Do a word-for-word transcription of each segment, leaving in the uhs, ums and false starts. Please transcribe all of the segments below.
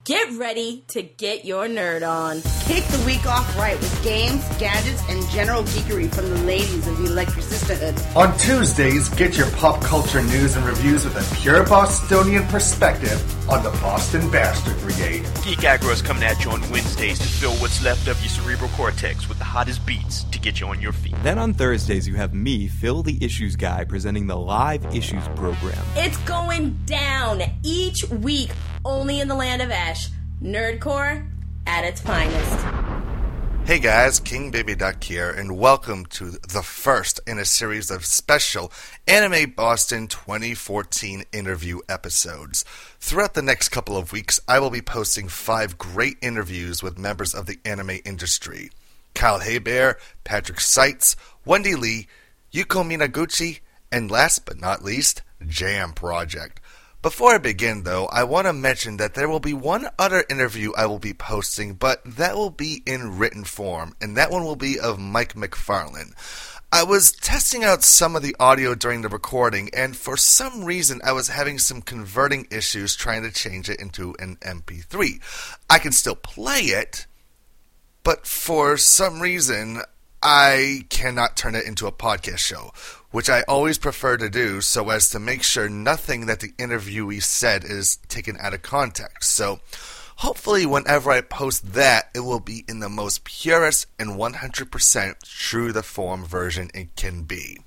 Get ready to get your nerd on. Kick the week off right with games, gadgets, and general geekery from the ladies of the Electric Sisterhood. On Tuesdays, get your pop culture news and reviews with a pure Bostonian perspective on the Boston Bastard Brigade. Geek Aggro is coming at you on Wednesdays to fill what's left of your cerebral cortex with the hottest beats to get you on your feet. Then on Thursdays, you have me, Phil the Issues Guy, presenting the Live Issues program. It's going down each week, only in the land of Ash. Nerdcore at its finest. Hey guys, King Baby Duck here, and welcome to the first in a series of special Anime Boston twenty fourteen interview episodes. Throughout the next couple of weeks, I will be posting five great interviews with members of the anime industry. Kyle Hebert, Patrick Seitz, Wendy Lee, Yuko Minaguchi, and last but not least, Jam Project. Before I begin, though, I want to mention that there will be one other interview I will be posting, but that will be in written form, and that one will be of Mike McFarlane. I was testing out some of the audio during the recording, and for some reason I was having some converting issues trying to change it into an M P three. I can still play it, but for some reason I cannot turn it into a podcast show, which I always prefer to do so as to make sure nothing that the interviewee said is taken out of context. So hopefully whenever I post that, it will be in the most purest and one hundred percent true to form version it can be.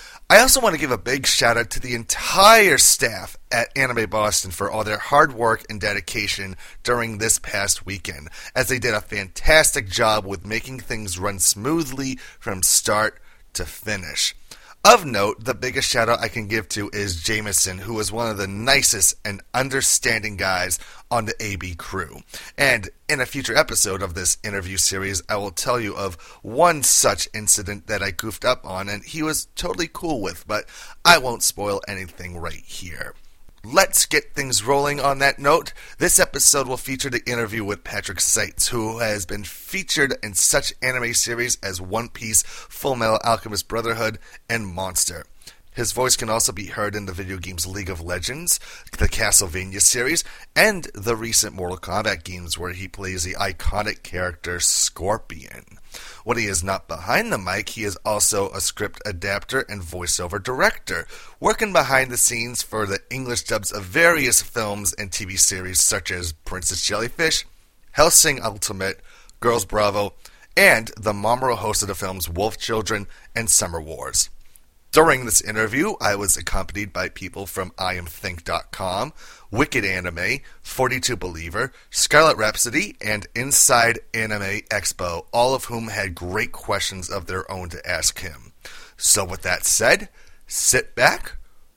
I also want to give a big shout out to the entire staff at Anime Boston for all their hard work and dedication during this past weekend, as they did a fantastic job with making things run smoothly from start to finish. Of note, the biggest shout out I can give to is Jameson, who was one of the nicest and understanding guys on the A B crew. And in a future episode of this interview series, I will tell you of one such incident that I goofed up on and he was totally cool with, but I won't spoil anything right here. Let's get things rolling on that note. This episode will feature the interview with Patrick Seitz, who has been featured in such anime series as One Piece, Full Metal Alchemist Brotherhood, and Monster. His voice can also be heard in the video games League of Legends, the Castlevania series, and the recent Mortal Kombat games where he plays the iconic character Scorpion. When he is not behind the mic, he is also a script adapter and voiceover director, working behind the scenes for the English dubs of various films and T V series such as Princess Jellyfish, Hellsing Ultimate, Girls Bravo, and the Mamoru host of the films Wolf Children and Summer Wars. During this interview, I was accompanied by people from I am think dot com, Wicked Anime, forty-two Believer, Scarlet Rhapsody, and Inside Anime Expo, all of whom had great questions of their own to ask him. So with that said, sit back,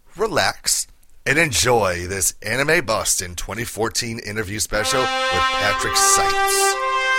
relax, and enjoy this Anime Boston twenty fourteen interview special with Patrick Seitz.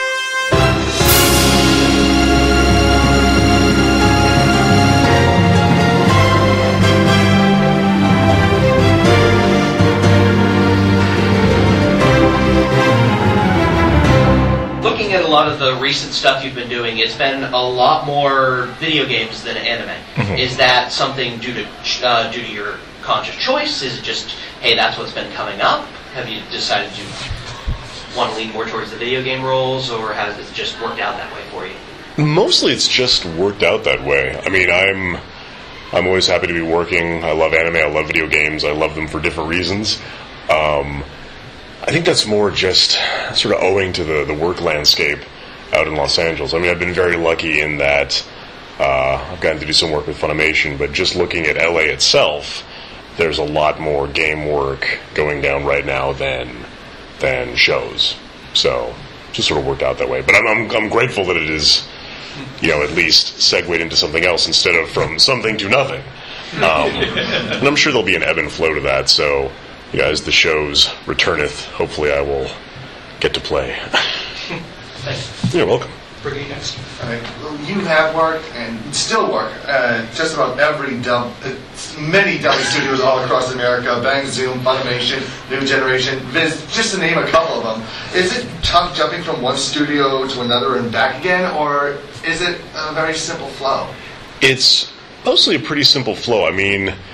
Looking at a lot of the recent stuff you've been doing, it's been a lot more video games than anime. Mm-hmm. Is that something due to uh, due to your conscious choice? Is it just, hey, that's what's been coming up? Have you decided to want to lean more towards the video game roles, or has it just worked out that way for you? Mostly it's just worked out that way. I mean, I'm I'm always happy to be working. I love anime, I love video games, I love them for different reasons. Um... I think that's more just sort of owing to the, the work landscape out in Los Angeles. I mean, I've been very lucky in that uh, I've gotten to do some work with Funimation, but just looking at L A itself, there's a lot more game work going down right now than than shows. So, just sort of worked out that way. But I'm I'm, I'm grateful that it is, you know, at least segued into something else instead of from something to nothing. Um, and I'm sure there'll be an ebb and flow to that, so... Yeah, as the shows returneth, hopefully I will get to play. Thanks. You're welcome. Brigitte next. All right. Well, you have worked and still work uh, just about every dub, uh, many dubbing studios all across America. Bang Zoom, Funimation, New Generation, Viz, just to name a couple of them. Is it tough jumping from one studio to another and back again, or is it a very simple flow? It's mostly a pretty simple flow. I mean,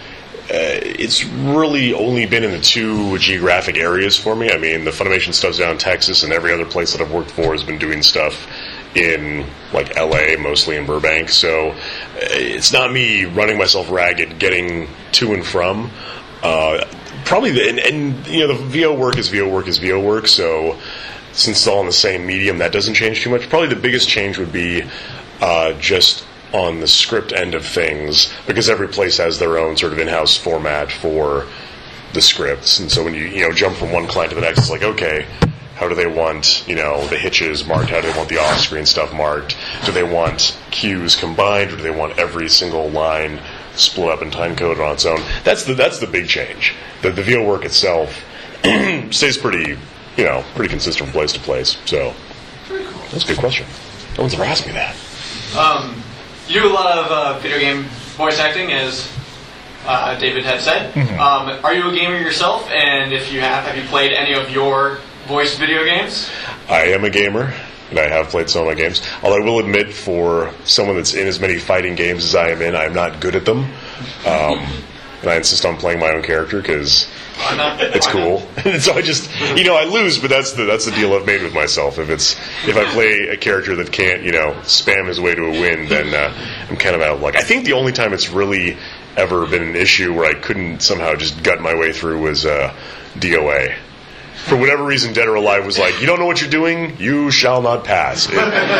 it's really only been in the two geographic areas for me. I mean, the Funimation stuff's down in Texas, and every other place that I've worked for has been doing stuff in, like, L A, mostly in Burbank. So it's not me running myself ragged getting to and from. Uh, probably, the, and, and, you know, the V O work is V O work is V O work, so since it's all in the same medium, that doesn't change too much. Probably the biggest change would be uh, just on the script end of things, because every place has their own sort of in-house format for the scripts, and so when you you know jump from one client to the next, it's like, okay, how do they want you know the hitches marked? How do they want the off-screen stuff marked? Do they want cues combined, or do they want every single line split up and time coded on its own? That's the that's the big change. The the V O work itself stays pretty you know pretty consistent from place to place. So that's a good question. No one's ever asked me that. Um. You do a lot of uh, video game voice acting, as uh, David had said. Mm-hmm. Um, are you a gamer yourself? And if you have, have you played any of your voice video games? I am a gamer, and I have played some of my games. Although I will admit, for someone that's in as many fighting games as I am in, I'm not good at them. Um, and I insist on playing my own character because it's cool. And so I just, you know, I lose, but that's the that's the deal I've made with myself. If it's if I play a character that can't, you know, spam his way to a win, then uh, I'm kind of out of luck. I think the only time it's really ever been an issue where I couldn't somehow just gut my way through was uh, D O A. For whatever reason, Dead or Alive was like, you don't know what you're doing, you shall not pass. It,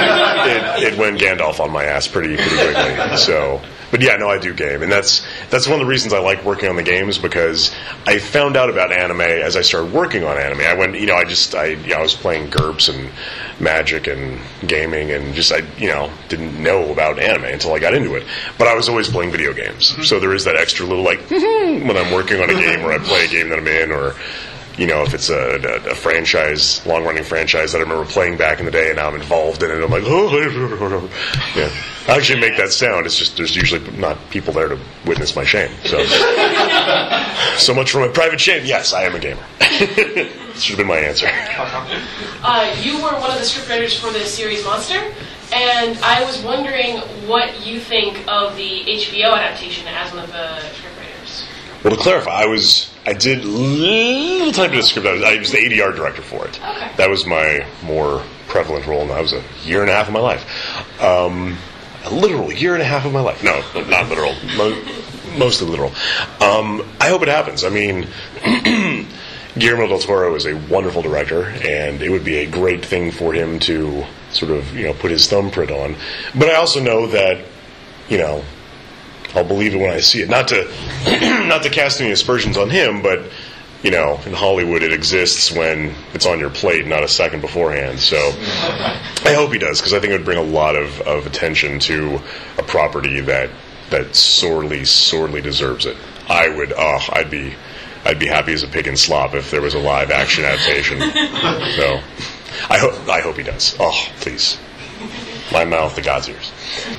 it, it went Gandalf on my ass pretty pretty quickly. So. But yeah, no, I do game, and that's that's one of the reasons I like working on the games, because I found out about anime as I started working on anime. I went, you know, I just I you know, I was playing GURPS and Magic and gaming, and just I you know didn't know about anime until I got into it. But I was always playing video games, mm-hmm. so there is that extra little like when I'm working on a game or I play a game that I'm in, or you know, if it's a, a, a franchise, long-running franchise that I remember playing back in the day, and now I'm involved in it, I'm like, oh, yeah. I actually make that sound. It's just there's usually not people there to witness my shame. So, so much for my private shame. Yes, I am a gamer. Should have been my answer. Uh, you were one of the scriptwriters for the series Monster, and I was wondering what you think of the H B O adaptation as one of the scriptwriters. Well, to clarify, I was I did little tiny bit of script. I was, I was the A D R director for it. Okay. That was my more prevalent role, and that was a year and a half of my life. Um, a literal year and a half of my life. No, not literal. Mo- mostly literal. Um, I hope it happens. I mean, Guillermo del Toro is a wonderful director, and it would be a great thing for him to sort of, you know, put his thumbprint on. But I also know that, you know, I'll believe it when I see it. Not to not to cast any aspersions on him, but, you know, in Hollywood it exists when it's on your plate, not a second beforehand. So I hope he does, because I think it would bring a lot of, of attention to a property that that sorely, sorely deserves it. I would, oh, I'd be, I'd be happy as a pig in slop if there was a live action adaptation. So I hope, I hope he does. Oh, please, my mouth, the God's ears.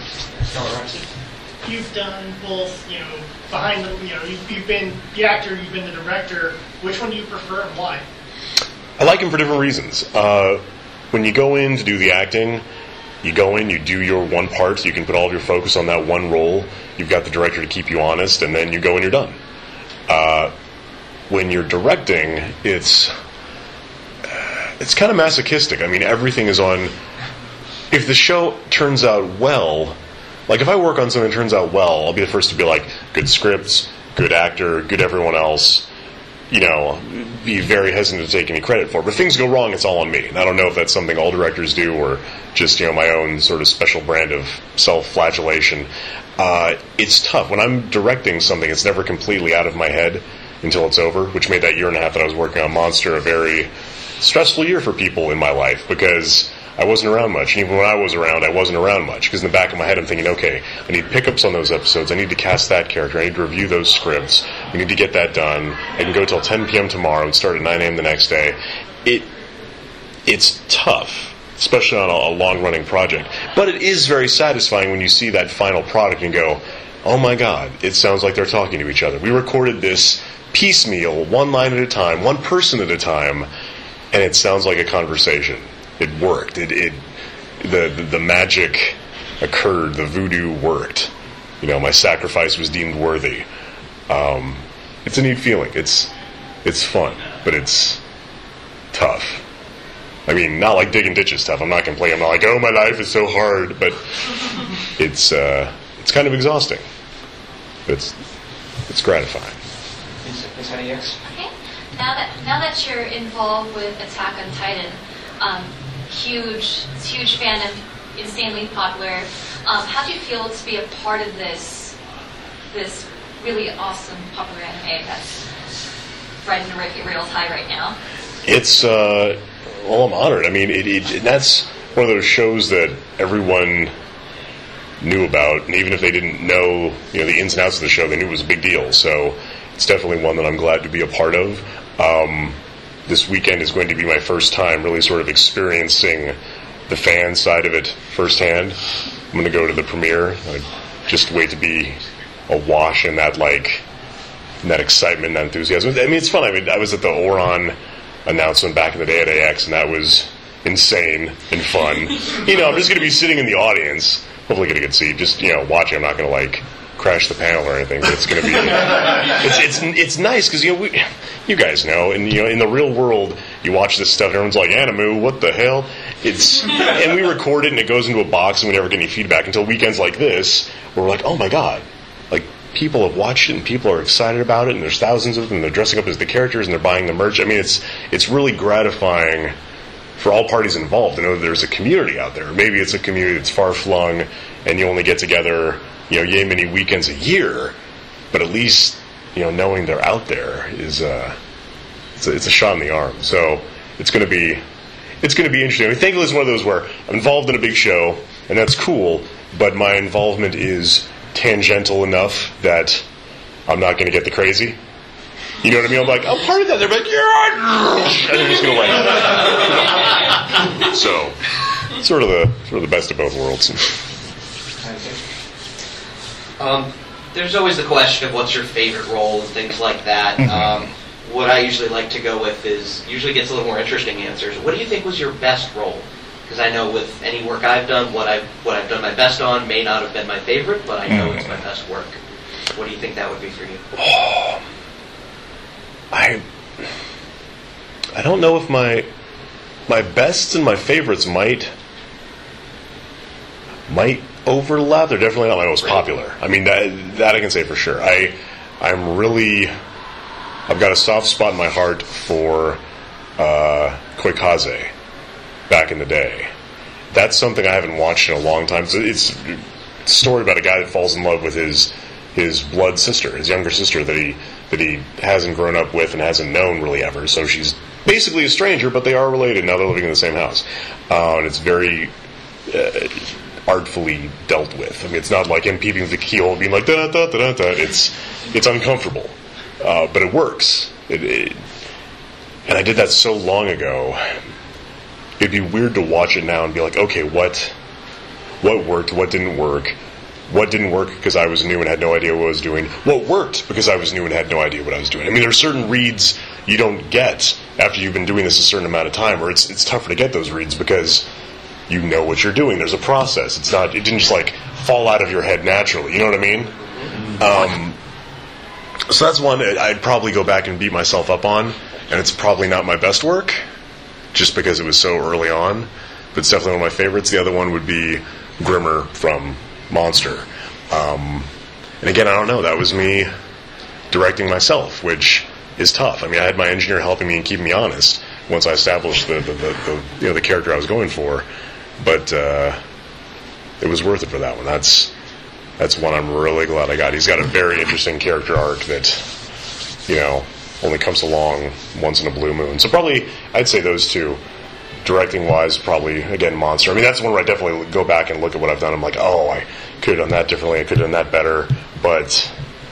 You've done both, you know, behind the, you know, you've, you've been the actor, you've been the director. Which one do you prefer and why? I like him for different reasons. Uh, when you go in to do the acting, you go in, you do your one part, you can put all of your focus on that one role. You've got the director to keep you honest, and then you go and you're done. Uh, when you're directing, it's it's kind of masochistic. I mean, everything is on. If the show turns out well, like if I work on something that turns out well, I'll be the first to be like, good scripts, good actor, good everyone else. You know, be very hesitant to take any credit for it. But if things go wrong, it's all on me. And I don't know if that's something all directors do or just, you know, my own sort of special brand of self-flagellation. Uh, it's tough. When I'm directing something, it's never completely out of my head until it's over, which made that year and a half that I was working on Monster a very stressful year for people in my life, because I wasn't around much. And even when I was around, I wasn't around much. Because in the back of my head, I'm thinking, okay, I need pickups on those episodes. I need to cast that character. I need to review those scripts. We need to get that done. I can go till ten p.m. tomorrow and start at nine a.m. the next day. It It's tough, especially on a, a long-running project. But it is very satisfying when you see that final product and go, oh my God, it sounds like they're talking to each other. We recorded this piecemeal, one line at a time, one person at a time, and it sounds like a conversation. It worked. It, it the, the the magic occurred. The voodoo worked. You know, my sacrifice was deemed worthy. Um, it's a neat feeling. It's it's fun, but it's tough. I mean, not like digging ditches tough. I'm not complaining. I'm not like, oh, my life is so hard, but it's uh, it's kind of exhausting. It's it's gratifying. Okay. Now that now that you're involved with Attack on Titan, um, huge huge fandom, insanely popular. Um, how do you feel to be a part of this this really awesome popular anime that's riding the rails high right now? It's uh, well, I'm honored. I mean, it, it that's one of those shows that everyone knew about, and even if they didn't know, you know, the ins and outs of the show, they knew it was a big deal. So it's definitely one that I'm glad to be a part of. Um, this weekend is going to be my first time really sort of experiencing the fan side of it firsthand. I'm going to go to the premiere. I just wait to be awash in that, like, in that excitement and enthusiasm. I mean, it's fun. I mean, I was at the Oron announcement back in the day at A X, and that was insane and fun. You know, I'm just going to be sitting in the audience, hopefully get a good seat, just, you know, watching. I'm not going to, like, crash the panel or anything, but it's going to be it's it's it's nice because, you know, we, you guys know, and, you know, in the real world, you watch this stuff and everyone's like, Animu, what the hell? It's and we record it and it goes into a box and we never get any feedback until weekends like this where we're like, oh my god, like, people have watched it and people are excited about it and there's thousands of them and they're dressing up as the characters and they're buying the merch. I mean, it's it's really gratifying for all parties involved to know that there's a community out there. Maybe it's a community that's far-flung and you only get together, you know, yay many weekends a year, but at least, you know, knowing they're out there is uh, it's a, it's a shot in the arm. So it's going to be it's going to be interesting. I mean, Thankless is one of those where I'm involved in a big show, and that's cool, but my involvement is tangential enough that I'm not going to get the crazy. You know what I mean? I'm like, I'm part of that. They're like, yeah, and they're just going to wait. So, sort of the sort of the best of both worlds. Um, there's always the question of what's your favorite role and things like that. Mm-hmm. Um, what I usually like to go with is, usually gets a little more interesting answers. What do you think was your best role? Because I know with any work I've done, what I've, what I've done my best on may not have been my favorite, but I know mm. it's my best work. What do you think that would be for you? Oh, I I don't know if my my bests and my favorites might might overlap. They're definitely not my most popular. I mean, that that I can say for sure. I I'm really I've got a soft spot in my heart for uh, Koikaze back in the day. That's something I haven't watched in a long time. So it's a story about a guy that falls in love with his his blood sister, his younger sister that he that he hasn't grown up with and hasn't known really ever. So she's basically a stranger, but they are related. Now they're living in the same house, uh, and it's very uh, artfully dealt with. I mean, it's not like him peeping through the keyhole, being like da da da da da. It's it's uncomfortable, uh, but it works. It, it, and I did that so long ago. It'd be weird to watch it now and be like, okay, what what worked, what didn't work, what didn't work because I was new and had no idea what I was doing, what worked because I was new and had no idea what I was doing. I mean, there are certain reads you don't get after you've been doing this a certain amount of time, or it's it's tougher to get those reads because you know what you're doing. There's a process. It's not, it didn't just like fall out of your head naturally. You know what I mean? Um, so that's one I'd probably go back and beat myself up on, and it's probably not my best work, just because it was so early on, but it's definitely one of my favorites. The other one would be Grimmer from Monster. Um, and again, I don't know, that was me directing myself, which is tough. I mean, I had my engineer helping me and keeping me honest once I established the, the, the, the you know the character I was going for, but uh, it was worth it for that one. That's that's one I'm really glad I got. He's got a very interesting character arc that, you know, only comes along once in a blue moon. So probably, I'd say those two. Directing-wise, probably, again, Monster. I mean, that's one where I definitely go back and look at what I've done. I'm like, oh, I could have done that differently. I could have done that better. But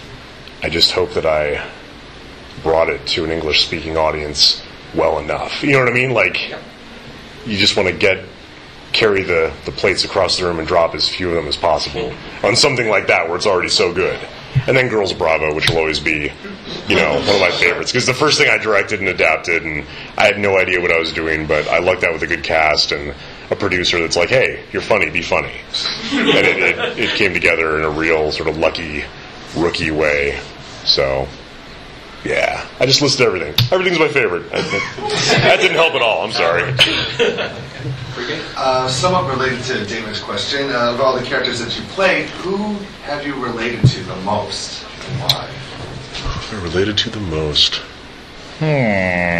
I just hope that I brought it to an English-speaking audience well enough. You know what I mean? Like, you just want to get carry the, the plates across the room and drop as few of them as possible on something like that where it's already so good. And then Girls Bravo, which will always be, you know, one of my favorites. Because the first thing I directed and adapted, and I had no idea what I was doing, but I lucked out with a good cast and a producer that's like, hey, you're funny, be funny. And it, it, it came together in a real sort of lucky, rookie way. So, yeah, I just listed everything. Everything's my favorite. That didn't help at all. I'm sorry. Uh, somewhat related to Damon's question, uh, of all the characters that you played, who have you related to the most and why? Who related to the most? Hmm.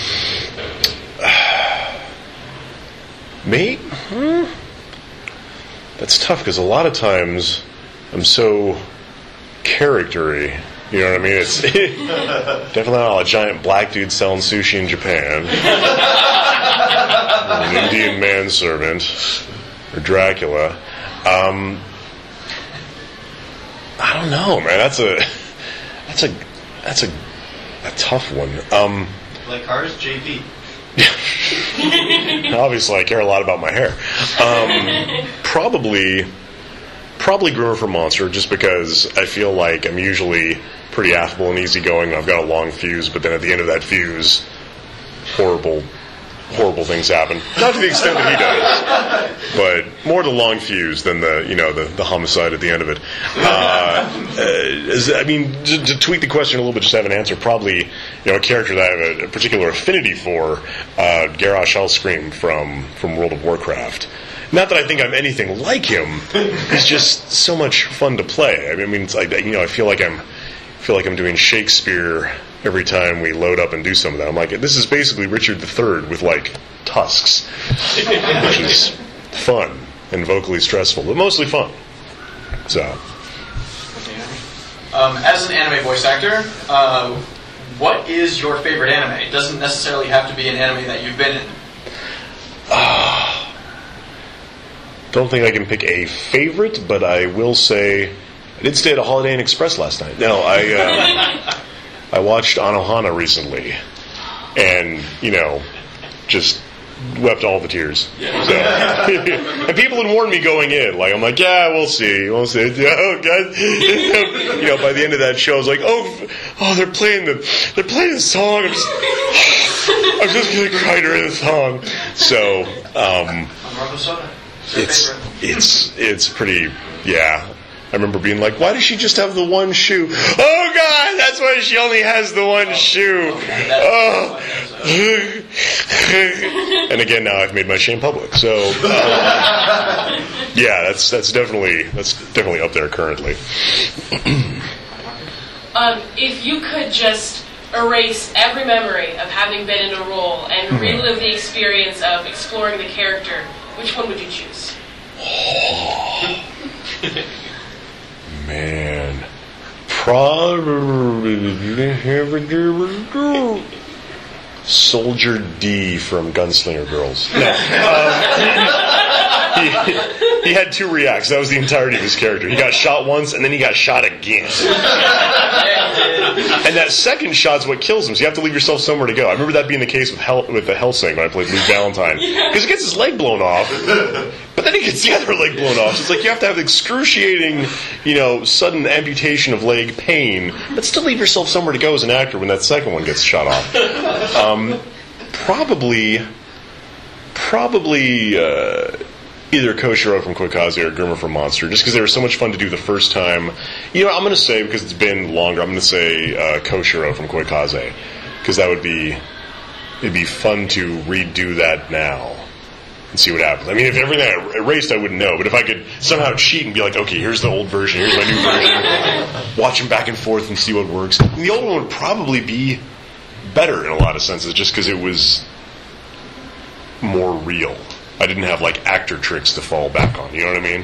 Me? Hmm. That's tough because a lot of times I'm so charactery. You know what I mean? It's definitely not a giant black dude selling sushi in Japan, or an Indian manservant, or Dracula. Um, I don't know, man. That's a that's a that's a a tough one. Um, Like cars, J P. Obviously, I care a lot about my hair. Um, probably, probably Groomer for Monster, just because I feel like I'm usually pretty affable and easygoing. I've got a long fuse, but then at the end of that fuse, horrible, horrible things happen. Not to the extent that he does, but more the long fuse than the you know the, the homicide at the end of it. Uh, uh, I mean, to, to tweak the question a little bit, just to have an answer. Probably, you know, a character that I have a, a particular affinity for, uh, Garrosh Hellscream from from World of Warcraft. Not that I think I'm anything like him. He's just so much fun to play. I mean, I mean, it's like, you know, I feel like I'm feel like I'm doing Shakespeare every time we load up and do some of that. I'm like, this is basically Richard the Third with, like, tusks, which is fun and vocally stressful, but mostly fun. So, um, as an anime voice actor, uh, what is your favorite anime? It doesn't necessarily have to be an anime that you've been in. Uh, don't think I can pick a favorite, but I will say I did stay at a Holiday Inn Express last night. No, I uh, I watched Anohana recently, and you know, just wept all the tears. So, and people had warned me going in. Like I'm like, yeah, we'll see, we'll see. Oh, God. You know, by the end of that show, I was like, oh, oh, they're playing the they're playing the song. I'm just, I'm just gonna cry during the song. So, um, it's it's it's pretty, yeah. I remember being like, why does she just have the one shoe? Oh, God, that's why she only has the one shoe. Oh. And again, now I've made my shame public. So, um, yeah, that's that's definitely that's definitely up there currently. um, if you could just erase every memory of having been in a role and mm-hmm. relive the experience of exploring the character, which one would you choose? Man, probably Soldier D from Gunslinger Girls. No, um, he, he had two reacts. That was the entirety of his character. He got shot once, and then he got shot again. And that second shot's what kills him. So you have to leave yourself somewhere to go. I remember that being the case with Hel- with the Hellsing when I played Luke Valentine, because he gets his leg blown off, but then he gets the other leg blown off. So it's like you have to have excruciating, you know, sudden amputation of leg pain, but still leave yourself somewhere to go as an actor when that second one gets shot off. Um, probably, probably. Uh, Either Koshiro from Koikaze or Groomer from Monster, just because they were so much fun to do the first time. You know, I'm going to say, because it's been longer, I'm going to say uh, Koshiro from Koikaze, because that would be, it'd be fun to redo that now and see what happens. I mean, if everything I erased, I wouldn't know, but if I could somehow cheat and be like, okay, here's the old version, here's my new version, watch them back and forth and see what works. And the old one would probably be better in a lot of senses, just because it was more real. I didn't have, like, actor tricks to fall back on. You know what I mean?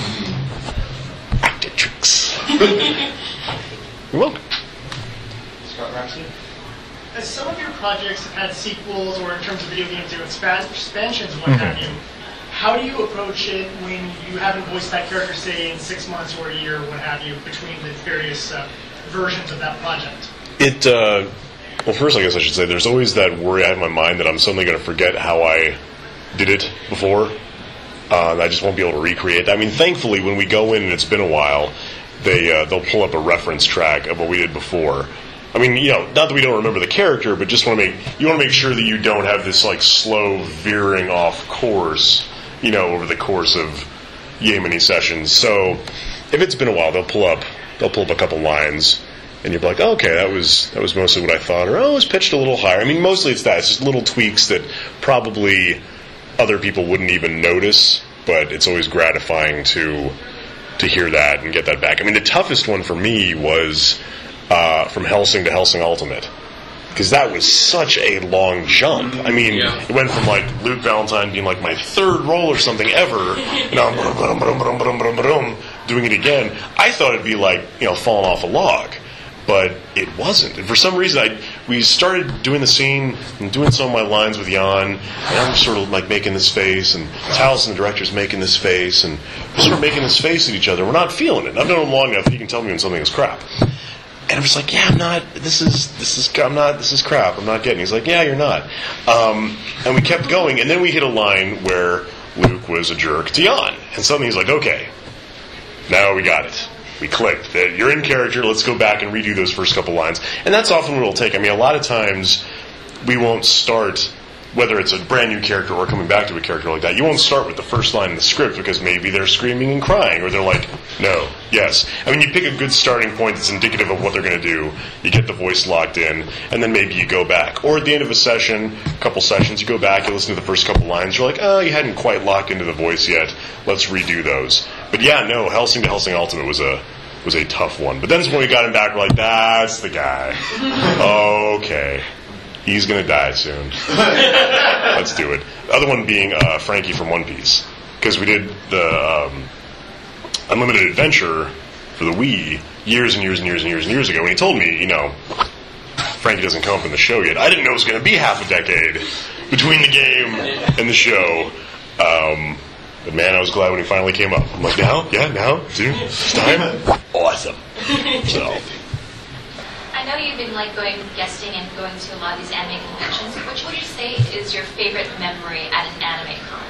Actor tricks. You're welcome. Scott Rhapsody? As some of your projects have had sequels, or in terms of video games, there are expansions and what Mm-hmm. have you, how do you approach it when you haven't voiced that character, say, in six months or a year, or what have you, between the various uh, versions of that project? It, uh... Well, first, I guess I should say, there's always that worry I have in my mind that I'm suddenly going to forget how I did it before. Uh, I just won't be able to recreate that. I mean, thankfully, when we go in and it's been a while, they uh, they'll pull up a reference track of what we did before. I mean, you know, not that we don't remember the character, but just want to make you want to make sure that you don't have this like slow veering off course, you know, over the course of yay many sessions. So, if it's been a while, they'll pull up they'll pull up a couple lines and you're like, oh, okay, that was that was mostly what I thought, or oh, it was pitched a little higher. I mean, mostly it's that. It's just little tweaks that probably other people wouldn't even notice, but it's always gratifying to to hear that and get that back. I mean, the toughest one for me was uh, from Hellsing to Hellsing Ultimate, because that was such a long jump. I mean, yeah. It went from like Luke Valentine being like my third role or something ever, and now I'm doing it again. I thought it'd be like, you know, falling off a log, but it wasn't. And for some reason, I we started doing the scene and doing some of my lines with Jan, and I'm sort of like making this face, and Taliesin, the director's making this face, and we're sort of making this face at each other. We're not feeling it. I've known him long enough that he can tell me when something is crap. And I'm just like, yeah, I'm not. This is this is I'm not. This is crap. I'm not getting. He's like, yeah, you're not. Um, and we kept going, and then we hit a line where Luke was a jerk to Jan, and suddenly he's like, okay, now we got it. We clicked. You're in character. Let's go back and redo those first couple lines. And that's often what it'll take. I mean, a lot of times we won't start, whether it's a brand new character or coming back to a character like that, you won't start with the first line in the script because maybe they're screaming and crying, or they're like, no, yes. I mean, you pick a good starting point that's indicative of what they're going to do, you get the voice locked in, and then maybe you go back. Or at the end of a session, a couple sessions, you go back, you listen to the first couple lines, you're like, oh, you hadn't quite locked into the voice yet, let's redo those. But yeah, no, Hellsing to Hellsing Ultimate was a was a tough one. But then when we got him back, we're like, that's the guy. Okay. He's going to die soon. Let's do it. The other one being uh, Frankie from One Piece. Because we did the um, Unlimited Adventure for the Wii years and years and years and years and years ago. When he told me, you know, Frankie doesn't come up in the show yet, I didn't know it was going to be half a decade between the game and the show. Um, but man, I was glad when he finally came up. I'm like, now? Yeah, now? Dude, it's time? Awesome. So... I know you've been like going guesting and going to a lot of these anime conventions. Which would you say is your favorite memory at an anime con?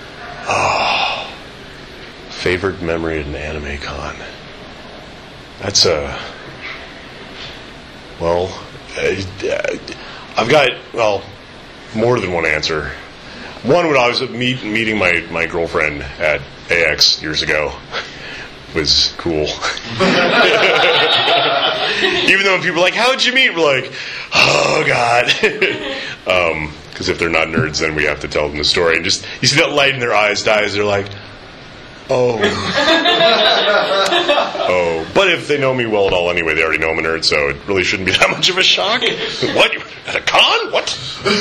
Oh, favorite memory at an anime con. That's a well. Uh, I've got well more than one answer. One would always meet meeting my my girlfriend at A X years ago. Was cool. Even though when people are like, how'd you meet? We're like, oh, God. um, because if they're not nerds, then we have to tell them the story. And just, you see that light in their eyes die as they're like, oh. oh. But if they know me well at all anyway, they already know I'm a nerd, so it really shouldn't be that much of a shock. What? At a con? What?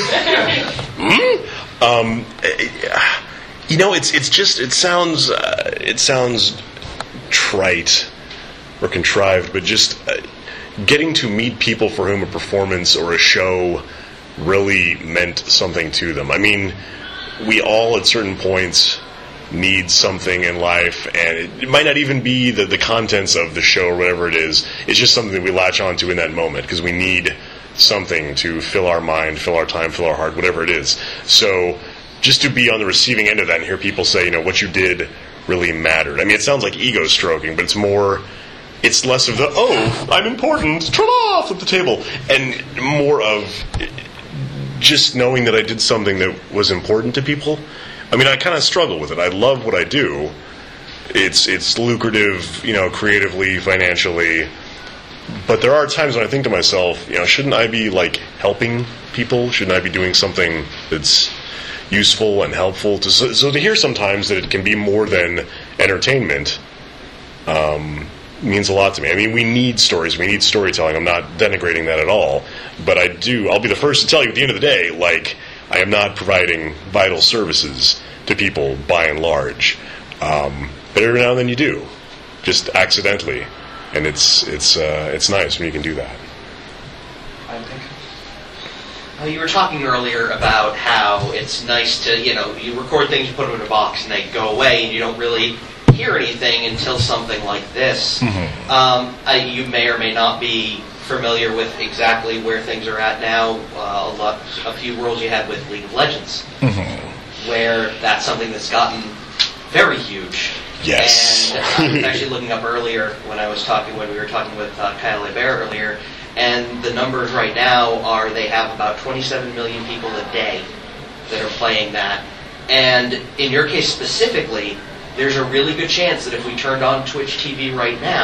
hmm? Um, you know, it's it's just, it sounds, uh, it sounds... trite or contrived, but just uh, getting to meet people for whom a performance or a show really meant something to them. I mean, we all at certain points need something in life, and it, it might not even be the, the contents of the show or whatever it is. It's just something that we latch onto in that moment because we need something to fill our mind, fill our time, fill our heart, whatever it is. So just to be on the receiving end of that and hear people say, you know, what you did really mattered. I mean, it sounds like ego stroking, but it's more, it's less of the, oh, I'm important, ta-da, flip the table, and more of just knowing that I did something that was important to people. I mean, I kind of struggle with it. I love what I do. It's it's lucrative, you know, creatively, financially, but there are times when I think to myself, you know, shouldn't I be, like, helping people? Shouldn't I be doing something that's useful and helpful? To, so, so to hear sometimes that it can be more than entertainment um, means a lot to me. I mean, we need stories. We need storytelling. I'm not denigrating that at all. But I do, I'll be the first to tell you at the end of the day, like, I am not providing vital services to people by and large. Um, but every now and then you do. Just accidentally. And it's, it's, uh, it's nice when you can do that. I think. Well, you were talking earlier about how it's nice to, you know, you record things, you put them in a box, and they go away, and you don't really hear anything until something like this. Mm-hmm. Um, I, you may or may not be familiar with exactly where things are at now. Uh, a lot, a few worlds you had with League of Legends, mm-hmm. where that's something that's gotten very huge. Yes. And I was actually looking up earlier when I was talking, when we were talking with uh, Kyle Lebert earlier. And the numbers right now are they have about twenty-seven million people a day that are playing that. And in your case specifically, there's a really good chance that if we turned on Twitch T V right now,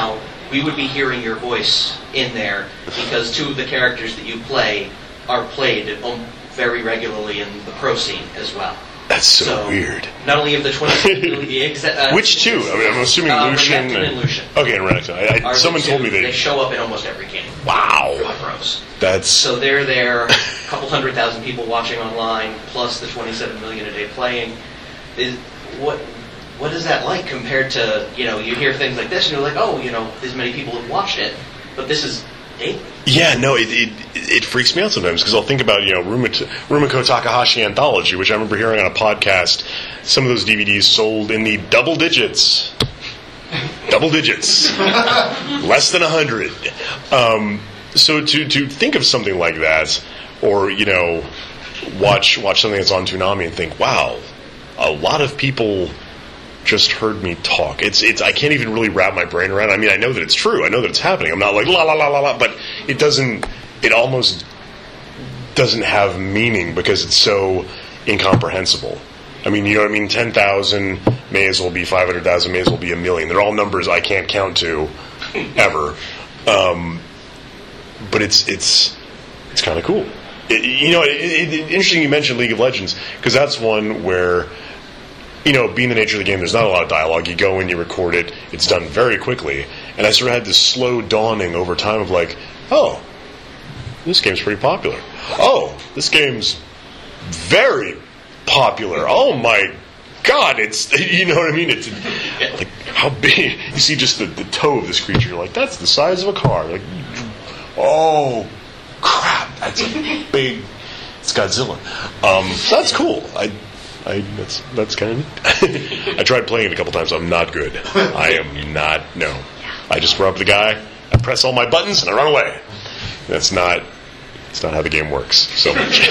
we would be hearing your voice in there because two of the characters that you play are played um, very regularly in the pro scene as well. That's so, so weird. Not only of the twenty... uh, Which two? I mean, I'm assuming uh, Lucian. Renekton and Lucian. Okay, and Renekton. I, I, someone told me they... They show up in almost every game. Wow. For the pros. That's... So they're there, a couple hundred thousand people watching online, plus the twenty-seven million a day playing. Is, what what is that like compared to, you know, you hear things like this and you're like, oh, you know, this many people have watched it, but this is daily. Yeah, no, it it, it freaks me out sometimes because I'll think about, you know, Rumiko, Rumiko Takahashi Anthology, which I remember hearing on a podcast. Some of those D V Ds sold in the double digits. Double digits. Less than a hundred. Um, so to, to think of something like that, or, you know, watch watch something that's on Toonami and think, wow, a lot of people just heard me talk. It's it's I can't even really wrap my brain around it. I mean, I know that it's true. I know that it's happening. I'm not like la la la la la, but it doesn't. It almost doesn't have meaning because it's so incomprehensible. I mean, you know what I mean? ten thousand may as well be five hundred thousand, may as well be a million. They're all numbers I can't count to ever. Um, but it's it's it's kind of cool. It, you know, it, it, it, interesting you mentioned League of Legends because that's one where, you know, being the nature of the game, there's not a lot of dialogue. You go in, you record it, it's done very quickly. And I sort of had this slow dawning over time of like, oh, this game's pretty popular. Oh, this game's very popular. Oh my God, it's, you know what I mean? It's like, how big? You see just the, the toe of this creature, you're like, that's the size of a car. Like, oh, crap, that's a big, it's Godzilla. Um, that's cool. I I, that's that's kind of neat. I tried playing it a couple times. I'm not good. I am not. No. I just rub the guy. I press all my buttons and I run away. That's not. That's not how the game works. So much.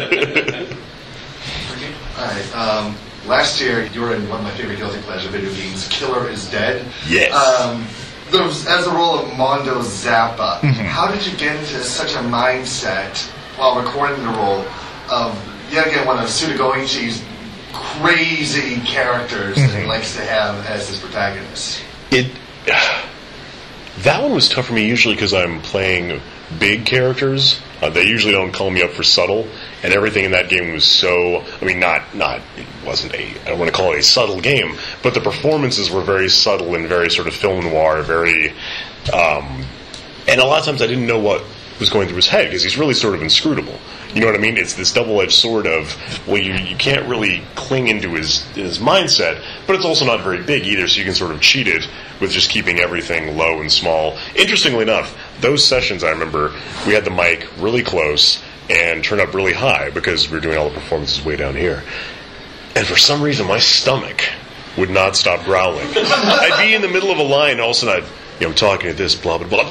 All right. Um, last year, you were in one of my favorite guilty pleasure video games, Killer is Dead. Yes. Um, there was, as the role of Mondo Zappa, mm-hmm. how did you get into such a mindset while recording the role of yet again one of Suda Goichi's crazy characters mm-hmm. that he likes to have as his protagonist? It that one was tough for me usually because I'm playing big characters. Uh, they usually don't call me up for subtle, and everything in that game was so. I mean, not not it wasn't a. I don't want to call it a subtle game, but the performances were very subtle and very sort of film noir, very. Um, and a lot of times I didn't know what was going through his head because he's really sort of inscrutable. You know what I mean? It's this double-edged sword of, well, you, you can't really cling into his his mindset, but it's also not very big either, so you can sort of cheat it with just keeping everything low and small. Interestingly enough, those sessions, I remember, we had the mic really close and turned up really high because we were doing all the performances way down here. And for some reason, my stomach would not stop growling. I'd be in the middle of a line, and all of a sudden I'd, you know, I'm talking at this, blah, blah, blah.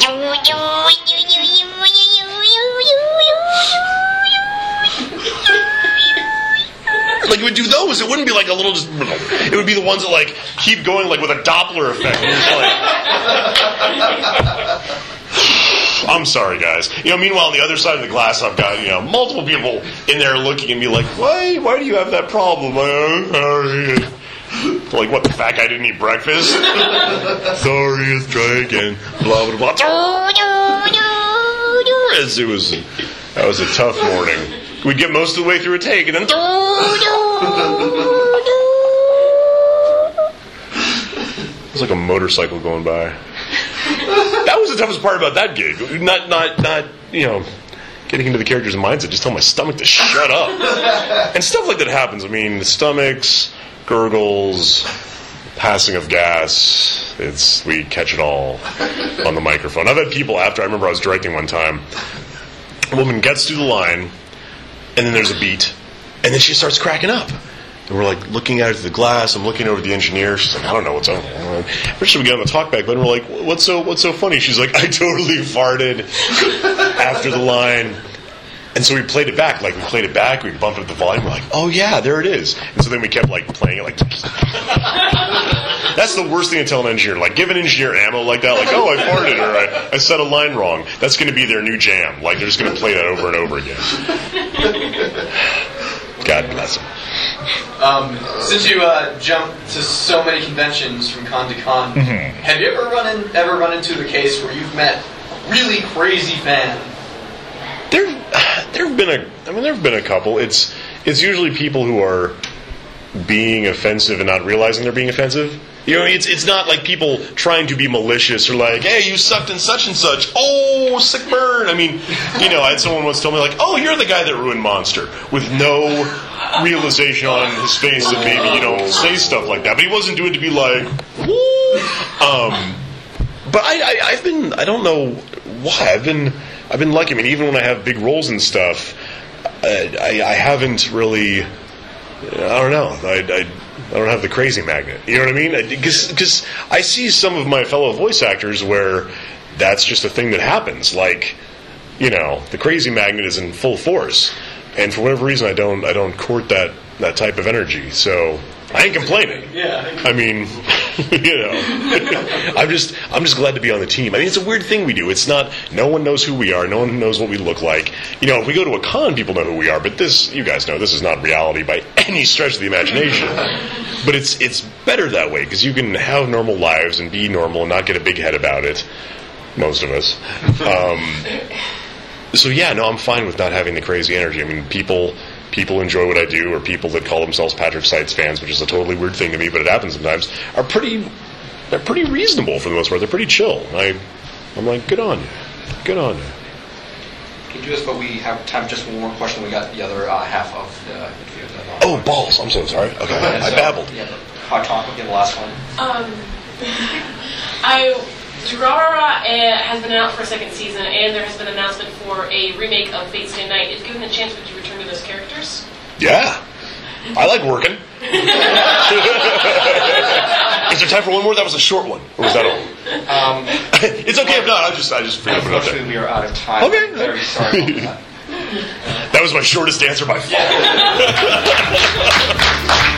Like, it would do those. It wouldn't be like a little just... It would be the ones that, like, keep going, like, with a Doppler effect. And it's like... I'm sorry, guys. You know, meanwhile, on the other side of the glass, I've got, you know, multiple people in there looking at me like, why, why do you have that problem? Like, what, the fat guy didn't eat breakfast? Sorry, let's try again. Blah, blah, blah. It was... That was a tough morning. We'd get most of the way through a take, and then... It was like a motorcycle going by. That was the toughest part about that gig. Not, not, not, you know, getting into the character's mindset. Just tell my stomach to shut up. And stuff like that happens. I mean, stomachs, gurgles, passing of gas. It's we catch it all on the microphone. I've had people after. I remember I was directing one time. A woman gets through the line, and then there's a beat, and then she starts cracking up. And we're like looking out of the glass. I'm looking over at the engineer. She's like, I don't know what's on. First we get on the talkback, but we're like, what's so what's so funny? She's like, I totally farted after the line. And so we played it back. Like we played it back. We bumped up the volume. We're like, oh yeah, there it is. And so then we kept like playing it like. That's the worst thing to tell an engineer. Like, give an engineer ammo like that. Like, oh, I farted or I, I said a line wrong. That's going to be their new jam. Like, they're just going to play that over and over again. God bless them. Um, since you uh, jumped to so many conventions from con to con, Mm-hmm. have you ever run in, ever run into the case where you've met really crazy fan? There, there have been a. I mean, there have been a couple. It's it's usually people who are being offensive and not realizing they're being offensive. You know, it's it's not like people trying to be malicious or like, hey, you sucked in such and such. Oh, sick burn. I mean, you know, I had someone once tell me like, oh, you're the guy that ruined Monster, with no realization on his face that maybe you don't say stuff like that. But he wasn't doing it to be like, woo. Um, but I, I, I've been, I don't know why, I've been, I've been lucky. I mean, even when I have big roles and stuff, I, I, I haven't really, I don't know, I, I, I don't have the crazy magnet. You know what I mean? Because I see some of my fellow voice actors where that's just a thing that happens. Like, you know, the crazy magnet is in full force, and for whatever reason, I don't, I don't court that, that type of energy. So I ain't complaining. Yeah. I mean, you know, I'm just, I'm just glad to be on the team. I mean, it's a weird thing we do. It's not, no one knows who we are. No one knows what we look like. You know, if we go to a con, people know who we are. But this, you guys know, this is not reality by any stretch of the imagination. But it's, it's better that way because you can have normal lives and be normal and not get a big head about it. Most of us. Um, so yeah, no, I'm fine with not having the crazy energy. I mean, people. People enjoy what I do, or people that call themselves Patrick Seitz fans, which is a totally weird thing to me, but it happens sometimes, are pretty, they're pretty reasonable for the most part. They're pretty chill. I, I'm like, good on you. Good on you. Can you do this, but we have time just for one more question. We got the other uh, half of the interview. Oh, balls. I'm so sorry. Okay, I so, babbled. Yeah, the hot topic in the last one. Um, I... Durarara uh, has been out for a second season, and there has been an announcement for a remake of Fate Stay Night. If given a chance, would you return to those characters? Yeah. I like working. Is there time for one more? That was a short one. Or was that all? Um, it's okay if not. I just I just figured it out. Unfortunately, we are out of time. Okay. I'm very sorry about that. That was my shortest answer by far.